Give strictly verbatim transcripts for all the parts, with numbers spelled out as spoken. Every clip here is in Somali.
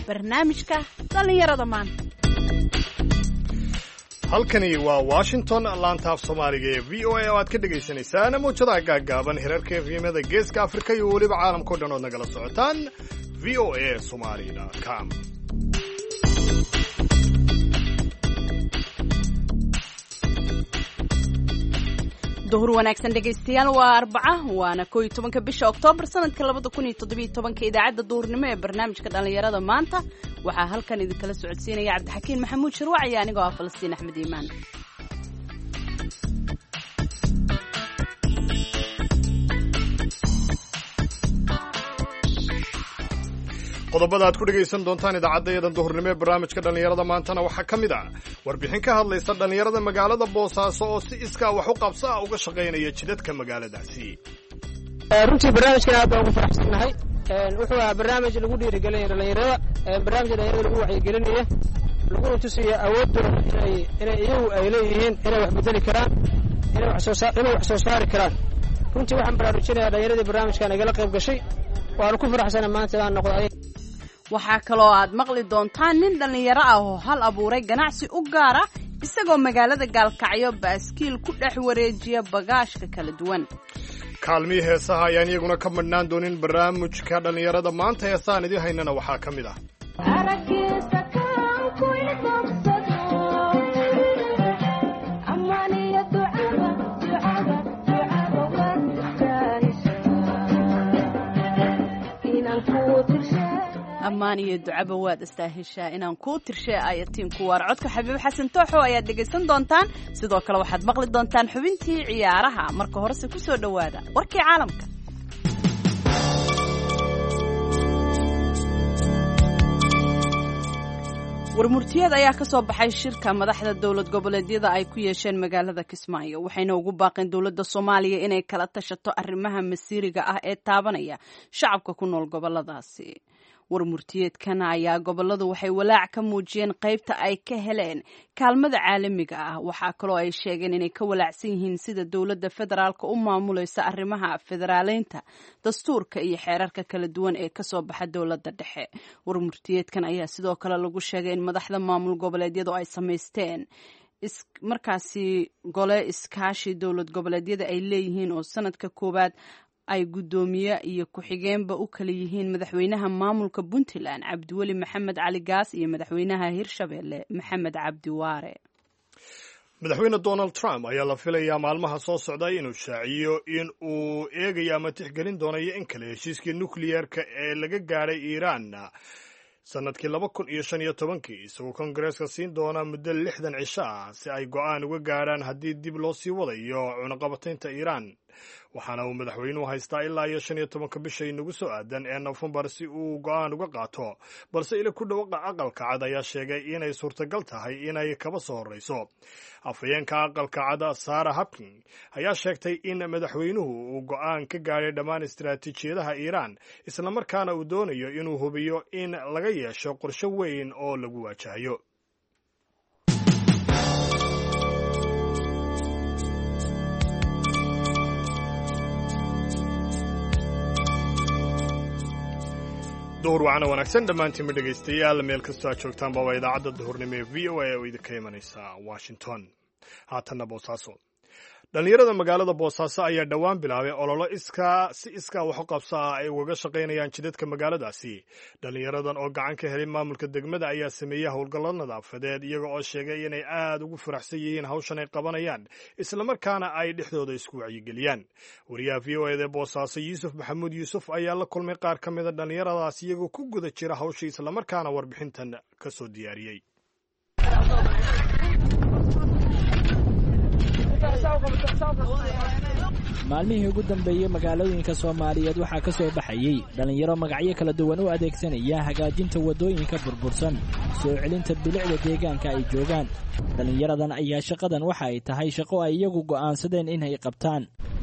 barnaamijka dhallinyarada maanta. halkani waa Washington, laanta af Soomaaliga ee V O A oo aad ka dhagaysanaysaan muujadaha gaagaaban hirarka efemyada Geeska Afrika iyo weliba caalamka oo dhan oo nagala socotaan v o a somali dot com. duhur wanaagsan dhegaystayaal, waa arbaca waana koob iyo tobanka bisha Oktoobar sanadka labada kun iyo toddoba iyo tobanka. idaacadda duhurnimo ee barnaamijka dhallinyarada maanta waxaa halkan idinkala socodsiinaya Cabdixakiin Maxamuud Shirwac iyo anigoo ah Falastiin Axmed Iimaan. qodobada aad ku dhagaysan doontaan idaacadda duhurnimo ee barnaamijka dhallinyarada maantana waxaa ka mid ah warbixin ka hadlaysa dhallinyarada magaalada Boosaaso oo si iskaa wax u qabso ah uga shaqaynaya jidadka magaaladaasi. runtii barnaamijkan aad baan ugu faraxsanahay. wuxuu ahaa barnaamij lagu dhiirigelinayo dhallinyarada, barnaamij dhallinyarada lagu wacyigelinaya, lagu tusiyo awoodooda inay inay iyagu ay leeyihiin inay wax bedeli karaan, inay wax soo saar inay wax soo saari karaan. runtii waxaan baraarujinayaa dhallinyaradii barnaamijkan igala qayb gashay, waanu ku faraxsanahay maanta inaan noqdo. waxaa kaloo aad maqli doontaan nin dhallinyaro ah oo hal abuuray ganacsi u gaara isagoo magaalada Gaalkacyo baaskiil ku dhex wareejiya bagaashka kala duwan. kaalmihii heesaha ayaan iyaguna ka madhnaan doonin barnaamijka dhallinyarada maanta. heesaan idin haynana waxaa ka mid ah ammaan iyo ducaba waad istaaheshaa inaan kuu tirshay aayatiin ku waar. codka Xabiib Xasan Tooxo ayaad dhegaysan doontaan. sidoo kale waxaad maqli doontaan xubintii ciyaaraha. marka horese ku soo dhowaada warkii caalamka. warmurtiyeed ayaa ka soo baxay shirka madaxda dowlad goboleedyada ay ku yeesheen magaalada Kismaayo, waxayna ugu baaqeen dowladda Soomaaliya inay kala tashato arrimaha masiiriga ah ee taabanaya shacabka ku nool goboladaasi. warmurtiyeedkan ayaa goboladu waxay walaac ka muujiyeen qaybta ay ka heleen kaalmada caalamiga ah. waxaa kaloo ay sheegeen inay ka walaacsan yihiin sida dowladda federaalka u maamulaysa arrimaha federaaleynta, dastuurka iyo xeerarka kala duwan ee kasoo baxa dowladda dhexe. warmurtiyeedkan ayaa sidoo kale lagu sheegay in madaxda maamul goboleedyadu ay samaysteen markaasi gole iskaashi dowlad goboleedyada ay leeyihiin oo sanadka koowaad ay guddoomiye iyo ku-xigeenba u kala yihiin madaxweynaha maamulka Puntland Cabdiweli Maxamed Cali Gaas iyo madaxweynaha Hirshabelle Maxamed Cabdi Waare. madaxweyne Donald Trump ayaa la filayaa maalmaha soo socda inuu shaaciyo in uu eegayo ama tixgelin doonayo in kale heshiiskii nukliyeerka ee laga gaadhay Iiraan sanadkii laba kun iyo shan iyo tobankii, isagoo Kongareeska siin doona muddo lixdan cisho ah si ay go'aan uga gaadhaan haddii dib loo sii wadayo cunaqabataynta Iiraan. waxaana uu madaxweynuhu haystaa ilaa iyo shan iyo tobanka bisha inagu soo aadan ee Noofembar si uu go'aan uga qaato, balse ila ku dhawaqa aqalka cad ayaa sheegay inay suurtagal tahay inay kaba soo horreyso. afhayeenka aqalka cad Sarah Huckabee ayaa sheegtay in madaxweynuhu uu go'aan ka gaadhay dhammaan istiraatiijiyadaha Iiraan, isla markaana uu doonayo inuu hubiyo in laga yeesho qorshe weyn oo lagu waajahayo. duhur wacana wanaagsan dhammaantiinba dhegaystayaal, meel kastoo aad joogtaanba waa idaacadda duhurnimo ee V O A oo idinka imanaysa Washington. haatanna Boosaaso. dhallinyarada magaalada Boosaaso ayaa dhowaan bilaabay ololo iskaa si iskaa wax u qabso ah ay ugaga shaqaynayaan jidadka magaaladaasi. dhallinyaradan oo gacan ka helay maamulka degmada ayaa sameeyey howlgallo nadaafadeed, iyaga oo sheegay inay aad ugu faraxsan yihiin hawshan ay qabanayaan, islamarkaana ay dhexdooda isku wacyigeliyaan. wariyaha V O A ee Boosaaso Yuusuf Maxamuud Yuusuf ayaa la kulmay qaar ka mida dhallinyaradaas iyagoo ku guda jira hawsha, islamarkaana warbixintan ka soo diyaariyey. maalmihii ugu dambeeyey magaalooyinka Soomaaliyeed waxaa ka soo baxayay dhalinyaro magacyo kala duwan u adeegsanaya hagaajinta wadooyinka burbursan, soo celinta bilicda deegaanka ay joogaan. dhalinyaradan ayaa shaqadan waxa ay tahay shaqo ay iyagu go'aansadeen in ay qabtaan.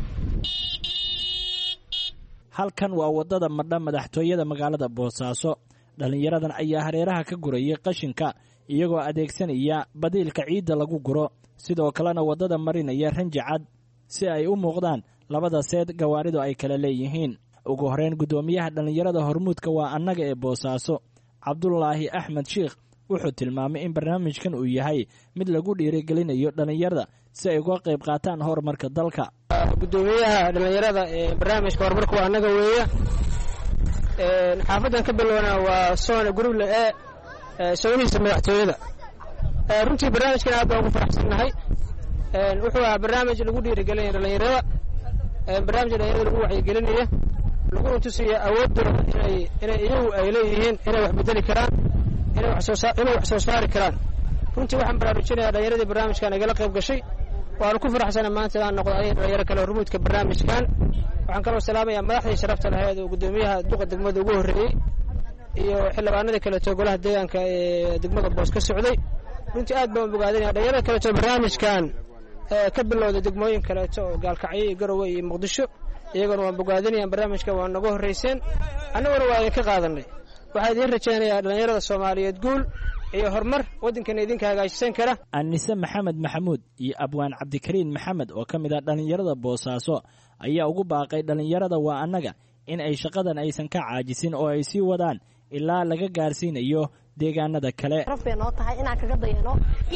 halkan waa wadada madha madaxtooyada magaalada Boosaaso. dhalinyaradan ayaa hareeraha ka gurayay qashinka iyagoo adeegsanaya badiilka ciidda lagu guro, sidoo kalena wadada marinaya ranji cad si ay u muuqdaan labada seed gawaaridu ay kala leeyihiin. ugu horeyn gudoomiyaha dhalinyarada hormuudka waa annaga ee Boosaaso cabdulaahi axmed sheikh wuxuu tilmaamay in barnaamijkan uu yahay mid lagu dhiirigelinayo dhallinyarada si ay uga qayb qaataan horumarka dalka. gudoomiyaha dhallinyarada ee barnaamijka horumarka waa annaga weeye. xaafadan ka bilowna waa soona guruble ee soonihiisa madaxtooyada. runtii barnaamijkan aad baan ugu faraxsannahay. wuxuu ahaa barnaamij lagu dhiirigelinayo dhallinyarada, barnaamij dhallinyarada lagu wacyigelinaya, laguna tusiya awoodooda inay inay iyagu ay leeyihiin inay wax bedeli karaan, inay wax soo saar inay wax soo saari karaan. runtii waxaan baraarujinayaa dhallinyaradii barnaamijkan igala qayb gashay. waanu ku faraxsanahay maanta inaan noqdo aniga dhalinyaro kale hormuudka barnaamijkan. waxaan kaloo salaamayaa madaxdii sharafta lahayd oo gudoomiyaha duqa degmada ugu horreeyey iyo xildhibaanadii kaleeto golaha deegaanka ee degmada boos ka socday. runtii aad baan bogaadinaya dhalinyarada kaleeto barnaamijkan ka bilowda degmooyin kaleeto oo gaalkacyo iyo garowe iyo muqdisho, iyaguna waan bogaadinayaan barnaamijkan waa naga horrayseen, annaguna waa idinka qaadanay. waxaa idiin rajaynayaa dhallinyarada soomaaliyeed guul iyo horumar waddankana idinka hagaajisan kara. anise maxamed maxamuud iyo abwaan cabdikariin maxamed oo ka mid ah dhallinyarada boosaaso ayaa ugu baaqay dhallinyarada waa annaga in ay shaqadan aysan ka caajisin oo ay sii wadaan ilaa laga gaarsiinayo deegaanada kale. rafay noo tahay inaan kaga dayano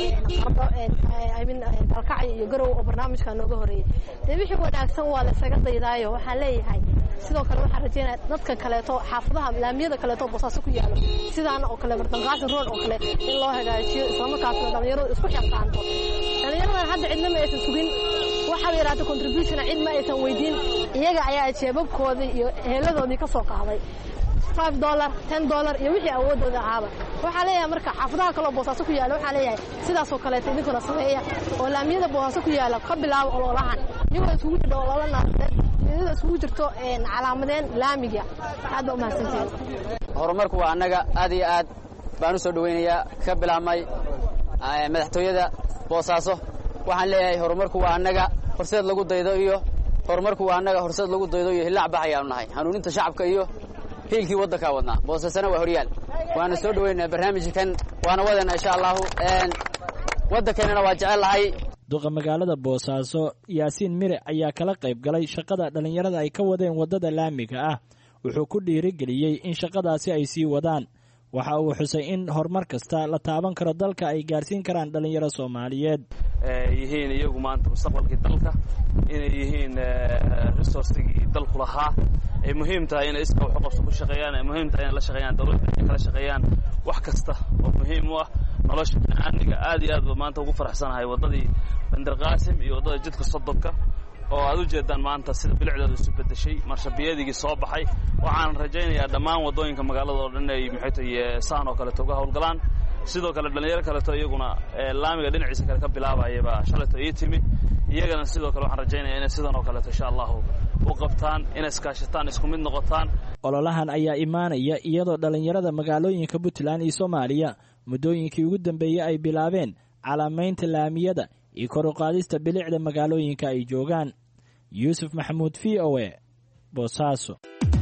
dalkacyo iyo garow oo barnaamijka nooga horeeyay. dee wixii wanaagsan waa la isaga daydaayo. waxaan leeyahay sidoo kale waxaan rajeynaya dadka kaleeto xaafadaha laamiyada kaleeto boosaaso ku yaalo sidaan oo kale martanqaasin road oo kale in loo hagaajiyo islamarkaasna dhallinyaradu isku xilqaanto. dhallinyaradan hadda cidna ma aysan sugin, waxaa la yidhahda contribution cid ma aysan weydiin, iyaga ayaa jeebabkoodii iyo heeladoodii ka soo qaaday five dollar ten dollar iyo wixii awoodooda ahaaba. waxaa leeyahay marka xaafadaha kaloo boosaaso ku yaala waxaa leeyahay sidaasoo kaleeto idinkuna sameeya oo laamiyada boosaaso ku yaala ka bilaabo ololahan iyagoo isugu jirto ololo naadeed iyadoo isugu jirto calaamadeen laamiga. aad baa umahadsantihiin. horumarku waa annaga aad iyo aad baan u soo dhawaynayaa. ka bilaabmay madaxtooyada boosaaso waxaan leeyahay horumarku waa annaga horseed lagu daydo iyo horumarku waa annaga horseed lagu daydo iyo hillaac baxayaanu nahay hanuuninta shacabka iyo hiilkii waddankaa wadnaa. boosaasana waa horyaal waana soo dhawaynaa barnaamijkan waana wadana insha allahu waddankeenana waa jecel lahay. duqa magaalada boosaaso yaasiin mire ayaa kala qayb galay shaqada dhallinyarada ay ka wadeen waddada laamiga ah. wuxuu ku dhiirigeliyey in shaqadaasi ay sii wadaan. waxa uu xusay in horumar kasta la taaban karo dalka ay gaarsiin karaan dhallinyaro Soomaaliyeed. yihiin iyagu maanta mustaqbalkii dalka, inay yihiin resourcigii dalku lahaa. ay muhiim tahay inay iska wax qabso ku shaqeeyaan, ay muhiim tahay in la shaqeeyaan dawladda, ay kala shaqeeyaan wax kasta oo muhiim u ah nolosha bini'aadmiga. aad iyo aad baan maanta ugu faraxsanahay waddadii Bandar Qaasim iyo waddada jidka Sodonka oo aad u jeedaan maanta sida bilicdeedu isu bedeshay, marshabiyadigii soo baxay. waxaan rajaynayaa dhammaan waddooyinka magaalada oo dhan ay maxay tahay saan oo kale uga howlgalaan. sidoo kale dhalinyaro kaleeto iyaguna laamiga dhinaciisa kale ka bilaabayaba shalayto ii timi. iyagana sidoo kale waxaan rajaynayaa inay sidan oo kaleeto insha allahu u qabtaan, inay iskaashataan, isku mid noqotaan. ololahan ayaa imaanaya iyadoo dhalinyarada magaalooyinka Puntland iyo Soomaaliya muddooyinkii ugu dambeeyay ay bilaabeen calaamaynta laamiyada iyo kor u qaadista bilicda magaalooyinka ay joogaan. Yuusuf Maxamuud V O A Boosaaso.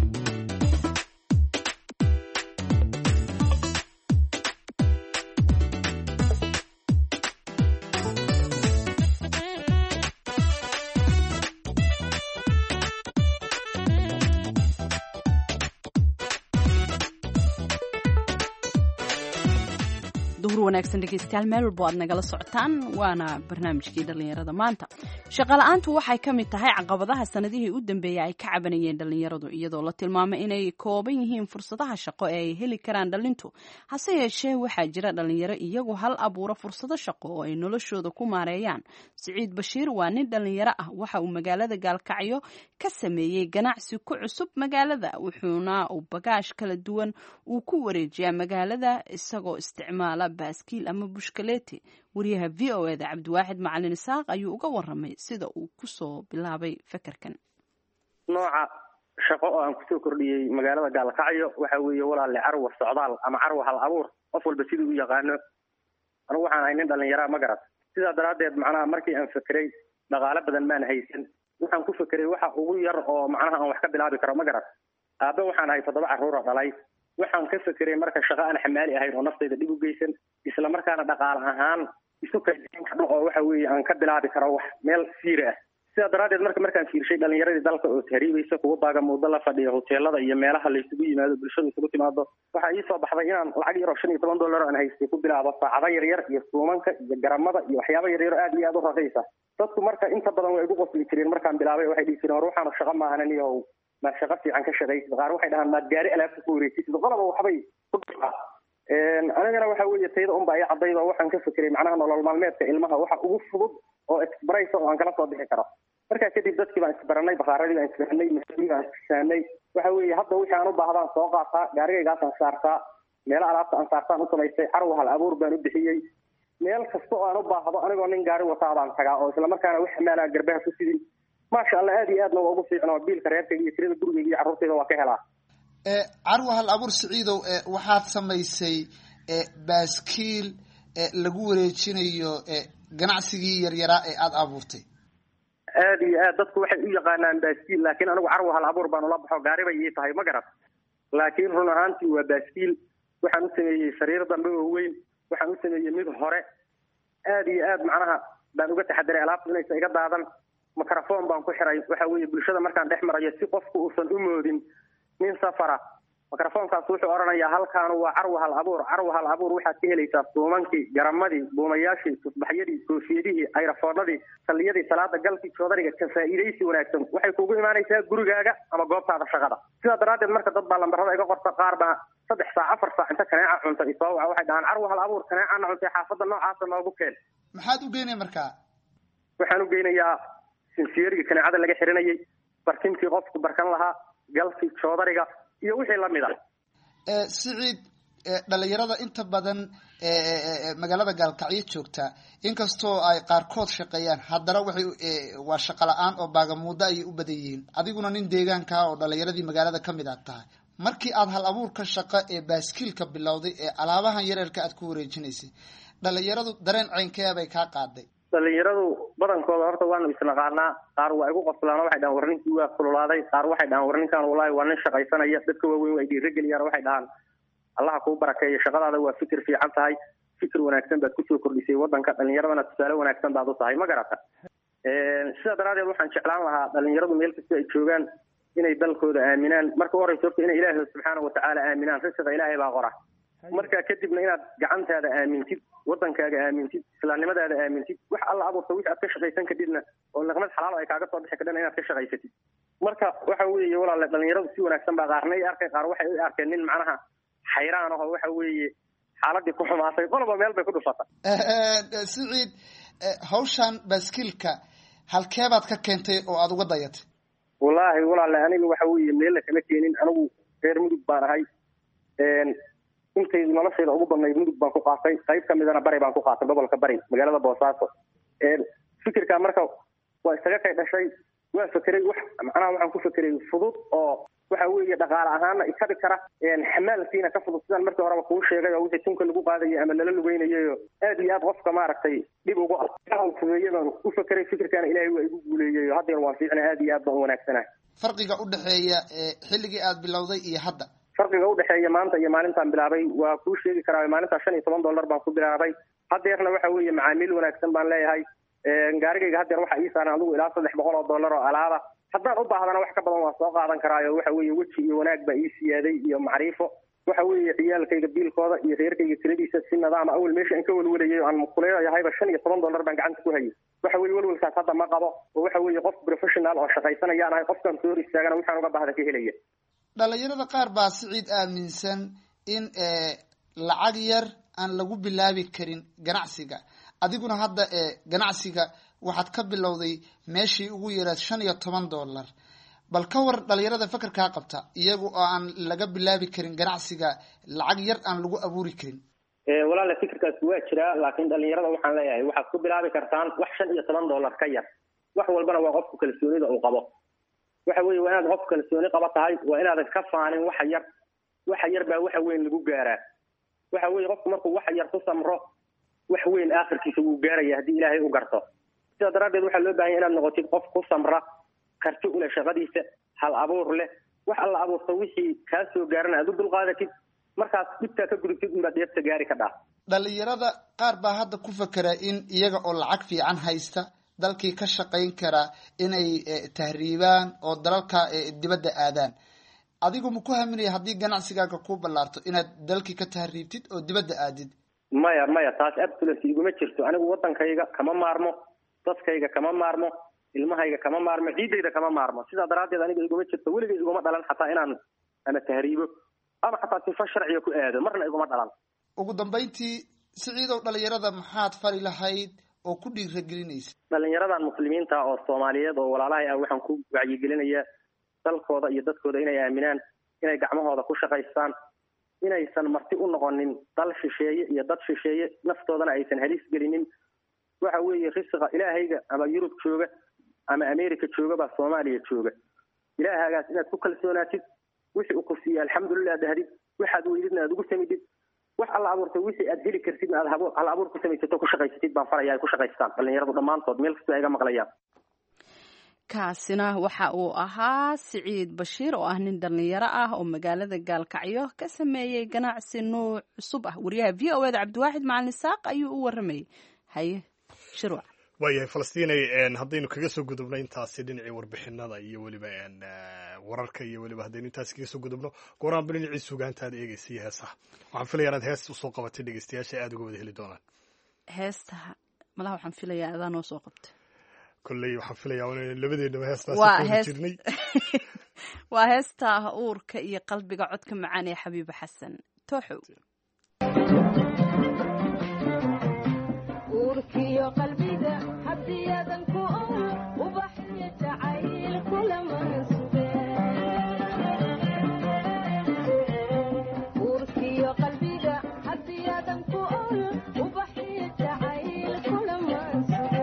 wanaagsan dhegeystayaal meel walbo aad nagala socotaan waana barnaamijkii dhalinyarada maanta. shaqala'aantu waxay ka mid tahay caqabadaha sanadihii u dambeeyay ay ka cabanayeen dhalinyaradu iyadoo la tilmaamay inay kooban yihiin fursadaha shaqo ee ay heli karaan dhalintu. hase yeeshee waxaa jira dhalinyaro iyagu hal abuura fursado shaqo oo ay noloshooda ku maareeyaan. Siciid Bashiir waa nin dhalinyaro ah, waxa uu magaalada Gaalkacyo ka sameeyey ganacsi ku cusub magaalada, wuxuuna uu bagaash kala duwan uu ku wareejiyaa magaalada isagoo isticmaala baaskiil ama bushkaleeti. wariyaha V O A da Cabdiwaaxid Macalin Isaaq ayuu uga waramay sida uu ku soo bilaabay fakarkan. nooca shaqo oo aan ku soo kordhiyay magaalada Gaalkacyo waxa weeye walaal carwo socdaal ama carwo hal abuur, qof walba sidii u yaqaano. anigu waxaan ahay nin dhalinyaro ma garad. sidaa daraadeed macnaha markii aan fikiray dhaqaale badan maan haysan, waxaan ku fikiray waxa ugu yar oo macnaha aan wax ka bilaabi karo ma garad. aabbe waxaan ahay toddoba carruur dhalay. waxaan ka fikiray marka shaqo aan xamaali ahayn oo naftayda dhib u geysan, isla markaana dhaqaale ahaan isu kaydin karo oo waxa weeye aan ka bilaabi karo wax meel siir ah. sidaa daraaddeed marka markaan fiirshay dhalinyaradii dalka oo tahriibaysa kuwa baaga muddo la fadhiya hoteelada iyo meelaha la isugu yimaado bulshada isugu timaado waxaa ii soo baxday inaan lacag yar oo shan iyo toban dollar aan haystay ku bilaabo saacado yaryar iyo suumanka iyo garamada iyo waxyaaba yaryar oo aad iyo aad u raqiisa dadku marka inta badan way igu qosli jireen markaan bilaabay waxay dhihi jireen war waxaanu shaqo maahanan iyo ma shaqo fiican ka shaqaysid qaar waxay dhahaan maad gaari alaabta ku wareegsid qolaba waxbay ku dhacaa anigana waxa weeye tayada unba ay cadayda waxaan ka fikiray macnaha nolol maalmeedka ilmaha waxa ugu fudud oo express oo aan kala soo bixi karo markaa kadib dadkii baan isbaranay bakaaradii baan isbaranay mas'uuliyadii baan isbaranay waxa weeye hadda wixii aan u baahdaan soo qaataa gaarigaygaasaan saartaa meelo alaabta aan saartaan u samaystay carwa hal abuur baan u bixiyey meel kasta oo aan u baahdo anigoo nin gaari wataa baan tagaa oo isla markaana wax xamaalaa garbaha ku sidin maasha allah aad iyo aadna waa ugu fiicnoo biilka reerkayga iyo tirada gurigayga iyo carruurtayda waa ka helaa carwa hal abuur Siciidow waxaad samaysay baaskiil lagu wareejinayo ganacsigii yaryaraa ee aad abuurtay aad iyo aad dadku waxay u yaqaanaan baaskiil laakiin anigu carwa hal abuur baan ula baxo gaari bay ii tahay ma garat laakiin run ahaantii waa baaskiil waxaan u sameeyey sariir dambe oo weyn waxaan u sameeyey mid hore aad iyo aad macnaha baan uga taxadiray alaabta inaysan iga daadan mikrofon baan ku xiray waxa weeye bulshada markaan dhex marayo si qofku uusan u moodin nin safara mikrofonkaas wuxuu oranayaa halkaan waa carwa hal abuur carwa hal abuur waxaad ka helaysaa suumankii garamadii buumayaashii tusbaxyadii koofiyadihii ayrafoonadii salliyadii salaada galkii joodariga ka faa'iidaysi wanaagsan waxay kugu imaanaysaa gurigaaga ama goobtaada shaqada sidaa daraaddeed marka dad baa lambarada iga qorta qaar baa saddex saac afar saac inta kaneeca cunta isoo waca waxay dhahaan carwa hal abuur kaneecana cuntay xaafadda noocaasa noogu keen maxaad u geynaya markaa waxaan u geynayaa sinsiyerigii kaneecada laga xirinayay barkintii qofku barkan lahaa galkii joodariga iyo wixii la mid ah Siciid dhalinyarada inta badan magaalada Gaalkacyo joogta inkastoo ay qaarkood shaqeeyaan haddana waxay waa shaqo la'aan oo baagamuudo ay u badan yihiin adiguna nin deegaanka oo dhalinyaradii magaalada ka mid ah tahay markii aad hal abuurka shaqo ee baaskiilka bilowday ee alaabahan yareerka aad ku wareejinaysay dhalinyaradu dareen ceynkee bay kaa qaaday dhalinyaradu badankooda horta waanu isnaqaanaa qaar waa igu qoslaan waxay dhahaan war ninkii waa kululaaday qaar waxay dhahaan war ninkaan wallaahi waa nin shaqaysanaya dadka waaweyn waa dhiirigeliyaan waxay dhahaan allaha kuu barakeeyo shaqadaada waa fikir fiican tahay fikir wanaagsan baad kusoo kordhisay wadanka dhalinyaradana tusaale wanaagsan baad u tahay ma garata sidaa daraaddeed waxaan jeclaan lahaa dhalinyaradu meel kasta ay joogaan inay dalkooda aaminaan marka u horeysa horta inay ilaahay subxaana watacaala aaminaan risiqa ilaahay baa qora markaa kadibna inaad gacantaada aamintid wadankaaga aamintid islaamnimadaada aamintid wax alla abuurta wixii aad ka shaqaysan kadibna oo niqmad xalaal ay kaaga soo bixi kadhana inaad ka shaqaysatid marka waxa weeye walaale dhalinyaradu si wanaagsan baa qaarna i arkay qaar waxay u arkeen nin macnaha xayraan aho waxa weeye xaaladii ku xumaatay qoloba meel bay ku dhufata Siciid hawshan baaskiilka halkeebaad ka keentay oo aad uga dayatay wallaahi walaale aniga waxa weeye meel kama keenin anigu reer mudug baan ahay intay noloshayda ugu badnayd mudug baan ku qaatay qayb ka midana bari baan ku qaatay gobolka bari magaalada boosaaso fikirka marka waa isaga kay dhashay waa fakeray wax macnaha waxaan ku fakeray fudud oo waxa weeye dhaqaale ahaana ikabi kara xamaalkiina ka fudud sidaan markii horeba kuu sheegay oo wixii tunka lagu qaadayo ama lala lugeynayo aad iyo aad qofka maaragtay dhib ugu fudeeyadaan u fakeray fikirkaana ilaahay waa igu guuleeyay haddeer waan fiicnay aad iyo aad baan wanaagsanahay farqiga u dhexeeya xilligii aad bilowday iyo hadda farqiga u dhexeeya maanta iyo maalintaan bilaabay waa kuu sheegi karaa maalintaa shan iyo toban dollar baan ku bilaabay haddeerna waxa weeye macaamiil wanaagsan baan leeyahay gaarigayga haddeer waxa ii saaran adigu ilaa saddex boqol oo dollar oo alaaba haddaan u baahdana wax ka badan waan soo qaadan karaayo waxa weeye weji iyo wanaag baa ii siyaaday iyo macriifo waxa weeye ciyaalkayga biilkooda iyo reerkayga tiradiisa si nidaama awal meesha aan ka welwalayay aan kuleeyahayba shan iyo toban dollar baan gacanta ku hayay waxa weeye welwalkaas hadda ma qabo oo waxa weeye qof professional oo shaqaysanayaan ahay qofkan soo hor istaagana waxaan uga baahda ka helaya dhalinyarada qaar baa Siciid aaminsan in lacag yar aan lagu bilaabi karin ganacsiga adiguna hadda ganacsiga waxaad ka bilowday meeshii ugu yaraad shan iyo toban dollar bal ka war dhalinyarada fakarkaa qabta iyagu oo aan laga bilaabi karin ganacsiga lacag yar aan lagu abuuri karin walaala fikirkaas waa jiraa laakiin dhalinyarada waxaan leeyahay waxaad ku bilaabi kartaan wax shan iyo toban dollar ka yar wax walbana waa qofku kalsoonida uu qabo waxa weeye waa inaad qof kalsooni qaba tahay waa inaadan ka faanin waxa yar waxa yar baa waxa weyn lagu gaaraa waxa weeye qofku markuu waxa yar ku samro wax weyn aakhirkiisa wuu gaaraya haddii ilaahay u garto sidaa daraaddeed waxaa loo baahan yahay inaad noqotid qof ku samra karti u leh shaqadiisa hal abuur leh wax alla abuurta wixii kaa soo gaarana aad u dulqaadatid markaas dhibtaa ka gudubtid unbaad dheefta gaari ka dhaa dhalinyarada qaar baa hadda ku fakera in iyaga oo lacag fiican haysta dalkii ka shaqayn kara inay tahriibaan oo dalalka dibadda aadaan adigu ma ku haminaya haddii ganacsigaaga ku ballaarto inaad dalkii ka tahriibtid oo dibadda aadid maya maya taas absolutely iguma jirto anigu wadankayga kama maarmo dadkayga kama maarmo ilmahayga kama maarmo ciidayda kama maarmo sidaa daraaddeed aniga iguma jirto weligay iguma dhalan xataa inaan ama tahriibo ama xataa sifa sharciga ku aado marna iguma dhalan ugu dambayntii Siciidow dhalinyarada maxaad fari lahayd oo ku dhiirigelinaysa dhalinyaradan muslimiinta oo Soomaaliyeed oo walaalahay ah waxaan ku wacyigelinayaa dalkooda iyo dadkooda inay aaminaan inay gacmahooda ku shaqaystaan inaysan marti u noqonin dal shisheeye iyo dad shisheeye naftoodana aysan halis gelinin waxa weeye risqa ilaahayga ama Yurub jooga ama America jooga ba Soomaaliya jooga ilaahagaas inaad ku kalsoonaatid wixii uu ku siiyay alxamdulillah dahdid waxaad weydidna aad ugu samidid wax alla abuurtay wixii aad heli kartid aad habo alla abuur ku samaysato ku shaqaysatid baan farayaa ay ku shaqaystaan dhalinyaradu dhammaantood meel kasta ay ga maqlayaan kaasina waxa uu ahaa Siciid Bashiir oo ah nin dhalinyaro ah oo magaalada Gaalkacyo ka sameeyay ganacsi nooc cusub ah wariyaha V O A da Cabdiwaaxid Macalin Saaq ayuu u warramay haye shirwa waayahay Falastiinay haddaynu kaga soo gudubno intaasi dhinacii warbixinada iyo weliba wararka iyo weliba haddaynu intaasi kaga soo gudubno gooraan dhinacii sugaantaad eegaysay heesaha waxaan filayaa inaad hees usoo qabatay dhegeystayaasha aad uga wada heli doonaan heesta malaha waxaan filayaa adaan oo soo qabtay kolley waxaan filayaa in labadeennaba heestaasi ku jirnay waa heesta uurka iyo qalbiga codka macaan ee Xabiib Xasan Tooxow uurkiyo qalbiga hadiyadan ku ubaxyo jacayl kulama sube uurkiyo qalbiga hadiyadan ku ubaxyo jacayl kulama sube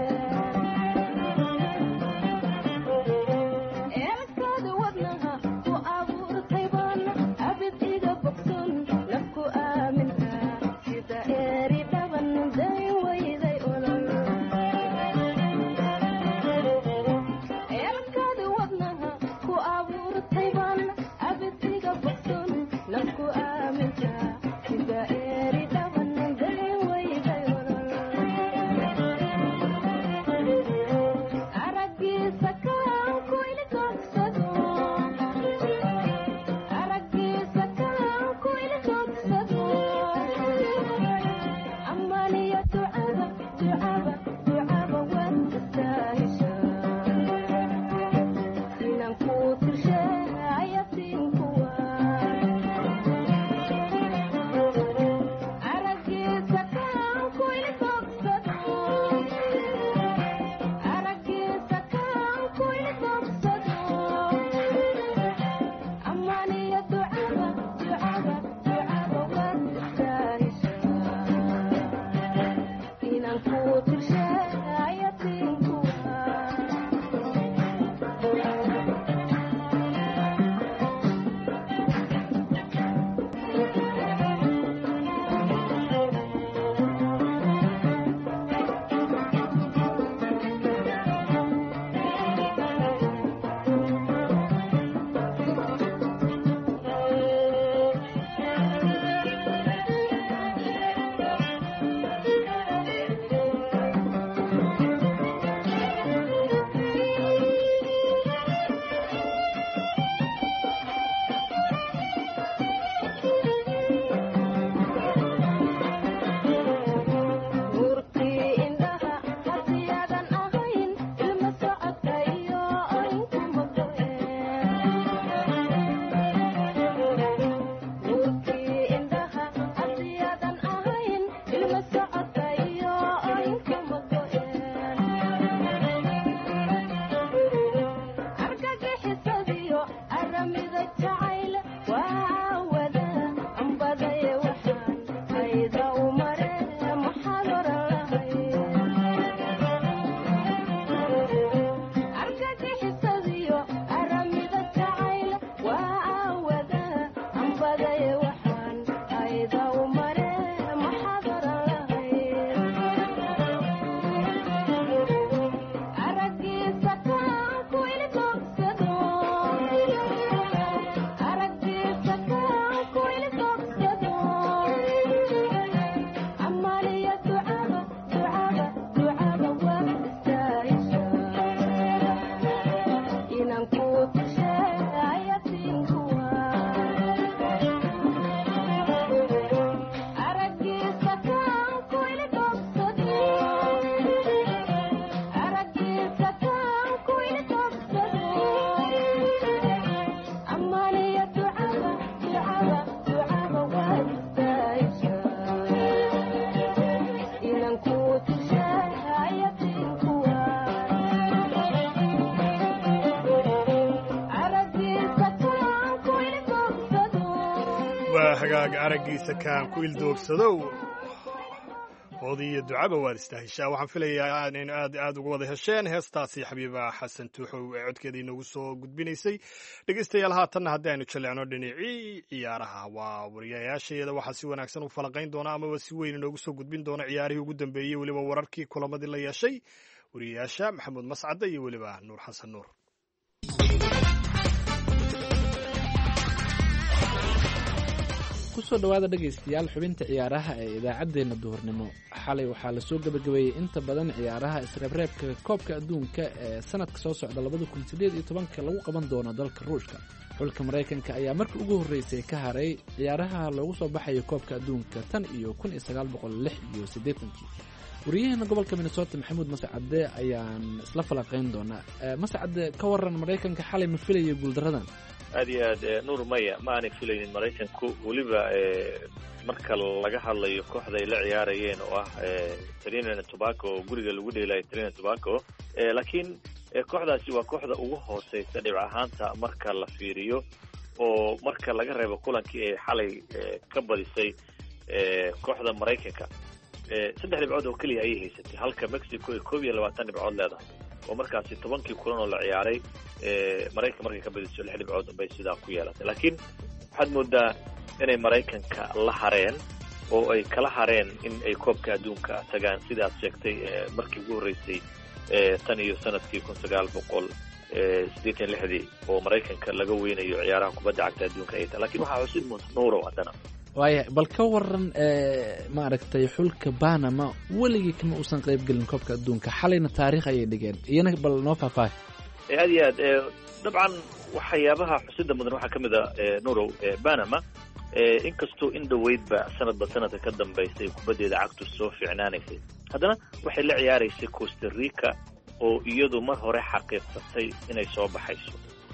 eelkada wadnaha ku abuurtay baan abid iga bogson nafku aaminka sida eeri dhaban day wayday olol waa hagaag araggiisa kaan ku ildoogsado oodii iyo ducaba waad istaheshaa. waxaan filayaa in aad aad uga wada hesheen heestaasi xabiiba xasan tuuxow ee codkeeda inoogu soo gudbinaysay. dhegeystayaal haatanna haddii aynu jaleecno dhinacii ciyaaraha, waa wariyayaasheeda waxaa si wanaagsan u falanqayn doona amaba si weyn inoogu soo gudbin doona ciyaarihii ugu dambeeyey, weliba wararkii kulamadii la yeeshay wariyayaasha maxamuud mascade iyo weliba nuur xasan nuur. kusoo dhawaada dhegaystayaal xubinta ciyaaraha ee idaacaddeenna duhurnimo. xalay waxaa lasoo gebagabeeyey inta badan ciyaaraha isreebreebka koobka adduunka ee sanadka soo socda labada kun sideed iyo tobanka lagu qaban doono dalka ruushka. xulka maraykanka ayaa markii ugu horreysay ka haray ciyaaraha loogu soo baxayo koobka adduunka tan iyo kun iyo sagaal boqol lix iyo siddeetankii. wariyaheena gobolka minnesota maxamuud mascade ayaan isla falanqayn doonaa. mascade, ka waran maraykanka xalay ma filayo guuldaradan? aad iyo aad nuur maya ma aanay filaynin maraykanku, weliba marka laga hadlayo kooxda ay la ciyaarayeen oo ah Trinidad and Tobago oo guriga lagu dheelayo Trinidad and Tobago, laakiin kooxdaasi waa kooxda ugu hooseysa dhibc ahaanta marka la fiiriyo, oo marka laga reebo kulankii ay xalay ka badisay kooxda maraykanka saddex dhibcood oo keliya ayay haysatay, halka Mexico ay koob iyo labaatan dhibcood leedahay oo markaasi tobankii kulan oo la ciyaaray maraykanka markay ka badiso lix dhibcood bay sidaa ku yeelatay. laakiin waxaad moodaa inay maraykanka la hareen oo ay kala hareen in ay koobka adduunka tagaan, sidaad sheegtay markii ugu horreysay tan iyo sanadkii kun sagaal boqol siddeetan iyo lixdii oo maraykanka laga weynayo ciyaaraha kubadda cagta adduunka ay tahay. laakiin waxaa xusid nuurow haddana waaya bal ka waran maaragtay xulka Panama weligii kama uusan qayb gelin koobka adduunka, xalayna taariikh ayay dhigeen, iyana bal noo faahfaahay. aad iyo aad dabcan waxyaabaha xusida mudan waxaa ka mid a nuurow Panama inkastoo in dhaweydba sanadba sanadka ka dambaysay kubaddeeda cagtu soo fiicnaanaysay, haddana waxay la ciyaaraysay Costa Rica oo iyadu mar hore xaqiiqsatay inay soo baxayso.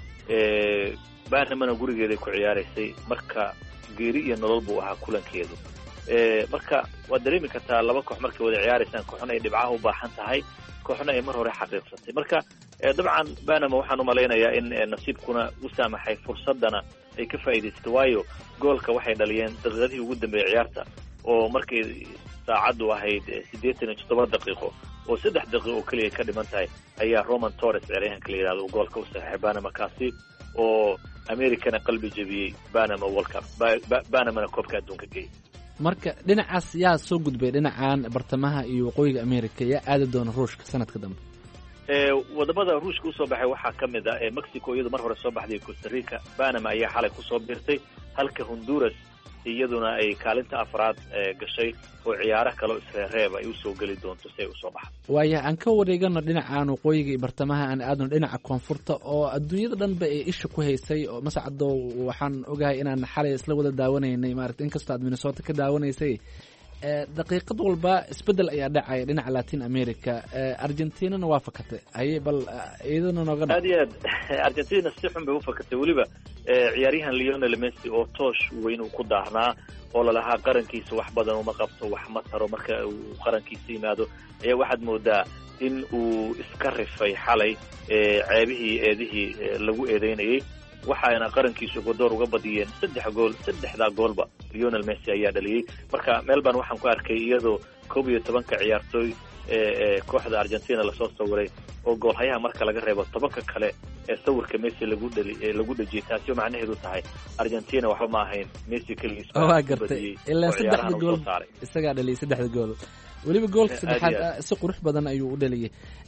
Panamana gurigeeday ku ciyaaraysay, marka geeri iyo nolol buu ahaa kulankeedu. marka waad dareemi kartaa laba koox markay wada ciyaaraysaan, kooxna ay dhibcaha u baahan tahay, kooxna ay mar hore xaqiiqsatay. marka dabcan Panama waxaan u malaynayaa in nasiibkuna u saamaxay fursadana ay ka faa'iidaysatay, waayo goolka waxay dhaliyeen daqiiqadii ugu dambeeyay ciyaarta oo markay saacaddu ahayd siddeetan iyo toddoba daqiiqo oo saddex daqiiqo oo keliya ka dhiman tahay ayaa Roman Torres ciyaaryahanka la yidhahdo goolka u saxiixay Panama, kaasi oo Americana qalbi jabiyey Panama World Cup, Panamana koobka adduunka geeyay. marka dhinacaas yaa soo gudbay dhinacan bartamaha iyo waqooyiga America yaa aadi doona ruushka sanadka dambe? wadamada ruushka usoo baxay waxaa ka mid ah Mexico iyadu mar hore soo baxday, Costa Rica, Panama ayaa xalay kusoo biirtay, halka Honduras iyaduna ay kaalinta afraad gashay oo ciyaaro kale isreereeb ay usoo geli doonto si ay usoo baxdo. waaya aan ka wareegano dhinacaan waqooyiga iyo bartamaha, aan aadno dhinaca koonfurta oo adduunyada dhanba ay isha ku haysay. oo mascado waxaan ogahay inaan xalay isla wada daawanaynay, maaragtay inkastoo aad Minnesota ka daawanaysay, daqiiqad walba isbedel ayaa dhacaya dhinaca Latin America. Argentinana waa fakatay, haye bal iyadana nooga aad iyo aad Argentina si xun bay u fakatay, weliba ciyaaryahan Lionel Messi oo toosh weyn uu ku daahnaa oo lalahaa qarankiisa wax badan uma qabto, wax ma taro marka uu qarankiisa yimaado, ayaa waxaad moodaa in uu iska rifay xalay ceebihii eedihii lagu eedeynayay, waxaana qarankiisu godoor uga badiyeen saddex gool. saddexdaa goolba Lionel Messi ayaa dhaliyey. marka Melbourne waxaan ku arkay iyadoo koob iyo tobanka ciyaartooy ee kooxda Argentina lasoo sawiray oo goolhayaha marka laga reebo tobanka kale ee sawirka Messi lagu dhali ee lagu dhajiyay, taasi oo macnaheedu tahay Argentina waxba ma ahayn, Messi kaligiis waa gartay ilaa saddexda gool isagaa dhaliyay saddexda gool, weliba goolka saddexaad si qurux badan ayuu u dhaliyay.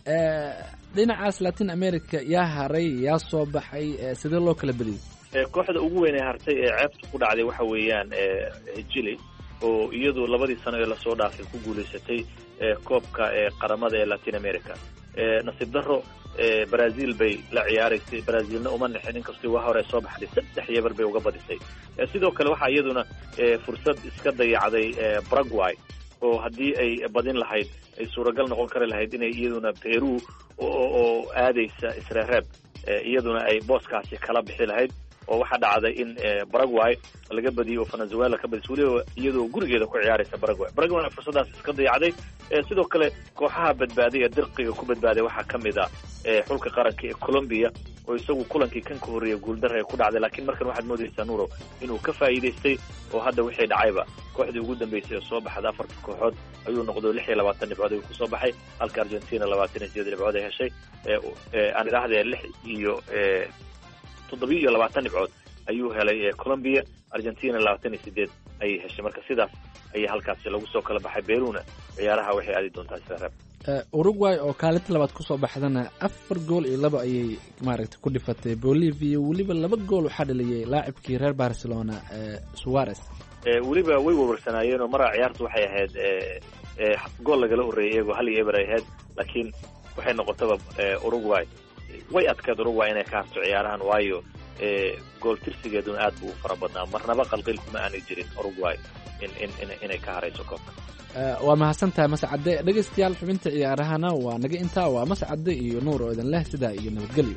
dhinacaas Latin America yaa haray, yaa soo baxay, sidee loo kala beliyay? kooxda ugu weyn ee hartay ee ceebta ku dhacday waxa weeyaan Chile oo iyadu labadii sano ee lasoo dhaafay ku guulaysatay koobka qaramada ee Latin America. nasiib darro Brazil bay la ciyaaraysay, Brazilna uma nixin inkastoo waa hore soo baxday, saddex yebar bay uga badisay. sidoo kale waxaa iyaduna fursad iska dayacday Paraguay oo haddii ay badin lahayd ay suuragal noqon kari lahayd inay iyaduna Peru oo aadaysa isreereeb iyaduna ay booskaasi kala bixi lahayd. oo waxaa dhacday in Paraguay laga badiyay oo Venezuela ka badisay, weliba iyadoo gurigeeda ku ciyaaraysa Paraguay. Paraguay fursadaas iska dayacday. sidoo kale kooxaha badbaaday ee dirqiga ku badbaaday waxaa ka mid ah xulka qaranka ee Colombia oo isagu kulankii kan ka horreeyay guuldar ay ku dhacday laakiin markan waxaad moodaysaa nuuro inuu ka faa'iidaystay oo hadda wixii dhacayba kooxdii ugu dambeysay oo soo baxda afarta kooxood ayuu noqdo lix iyo labaatan dhibcood ayuu kusoo baxay halka Argentina labaatan iyo sideed dhibcood ay heshay aan idhaahdee lix iyo toddoba iyo labaatan dhibcood ayuu helay Colombia Argentina labaatan iyo sideed ayay heshay marka sidaas ayaa halkaasi lagu soo kala baxay Peru-na ciyaaraha waxay aadi doontaa sida Uruguay oo kaalinta labaad ku soo baxdana afar gool iyo laba ayay maaragtay ku dhifatay Bolivia waliba laba gool waxa dhaliyay laacibkii reer Barcelona Suarez ee waliba way wareersanayeen oo mar ciyaartu waxay ahayd ee gool laga horeeyay iyagu hal iyo eber ay ahayd laakiin waxay noqotaba Uruguay way adkayd Uruguay inay ka harto ciyaarahan waayo ee gool tirsigeeduna aad buu fara badnaa marnaba qalqil kuma aanay jirin Uruguay in in inay ka harayso koobka waa mahadsantahay Mascade dhageystayaal xubinta ciyaarahana waa naga intaa waa Mascade iyo Nuur oo idin leh sidaa iyo nabadgelyo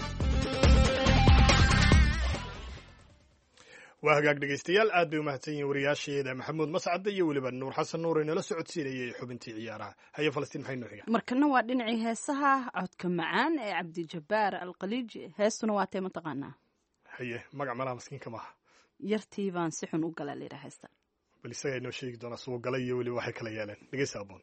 waa hagaag dhegeystayaal aad bay u mahadsan yihiin wariyaasheeda Maxamuud Mascade iyo weliba Nuur Xasan Nuur inala socodsiinayay xubintii ciyaaraha haya Falastiin maxay noo xigaa markana waa dhinacii heesaha codka macaan ee Cabdi Jabbaar Alqaliiji heestuna waa tay mataqaanaa haye magac malaha miskiinka maaha yartii baan si xun u galay leeyahay heesta bal isaga inoo sheegi doona soo galay iyo weliba waxay kala yeeleen dhegeysa aboon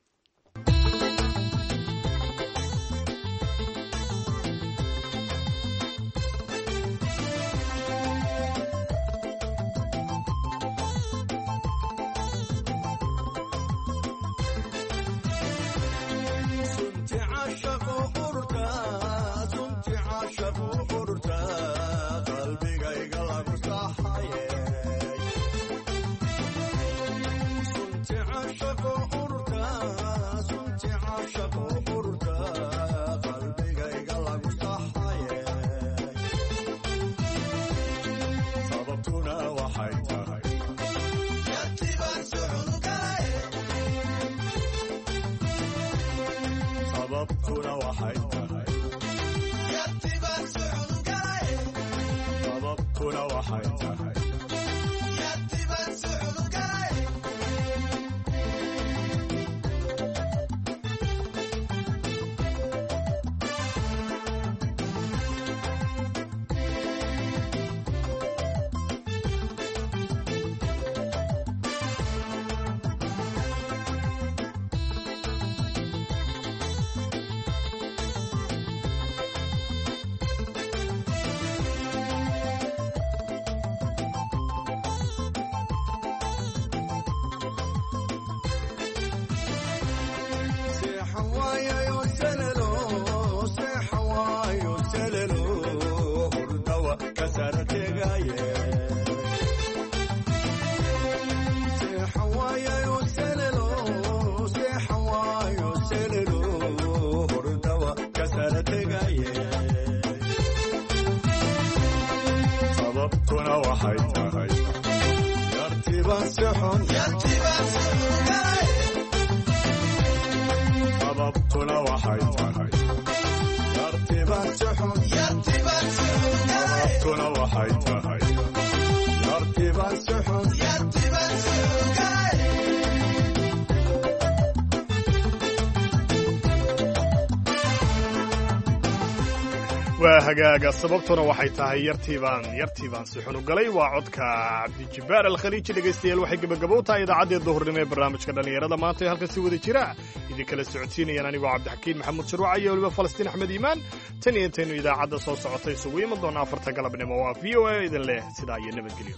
waa hagaaga sababtuna waxay tahay yartiibaan yartiibaan si xun u galay waa codka Cabdi Jabbaar Alkhaliiji dhageystayaal waxay gabagabo tahay idaacadda duhurnimo ee barnaamijka dhalinyarada maanta ee halka si wada jira idin kala socodsiinayaan anigoo Cabdixakiin Maxamuud Sharwac iyo waliba Falastiin Axmed Iimaan tan iyo intaanu idaacadda soo socotay isugu iman doona afarta galabnimo waa V O A idin leh sidaa iyo nabadgelyo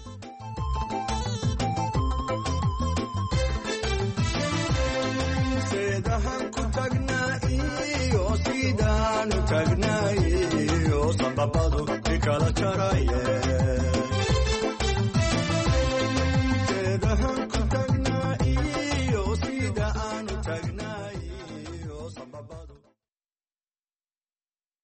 seedahan ku tagnaa iyo sidaan u tagnaa sanbabadu ikala jaraye